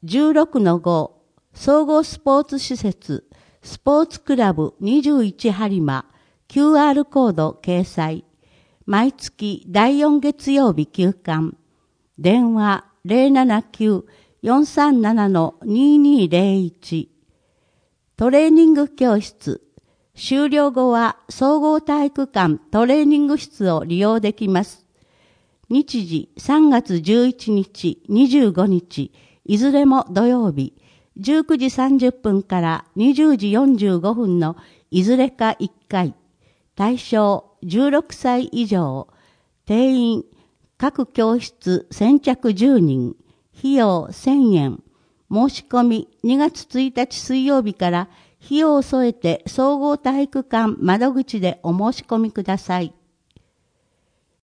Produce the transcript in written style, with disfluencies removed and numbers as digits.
16-5総合スポーツ施設スポーツクラブ21播磨 QR コード掲載。毎月第4月曜日休館。電話079-437-2201。トレーニング教室。終了後は総合体育館トレーニング室を利用できます。日時3月11日、25日、いずれも土曜日、19時30分から20時45分のいずれか1回。対象16歳以上。定員各教室先着10人。費用1000円。申し込み2月1日水曜日から費用を添えて総合体育館窓口でお申し込みください。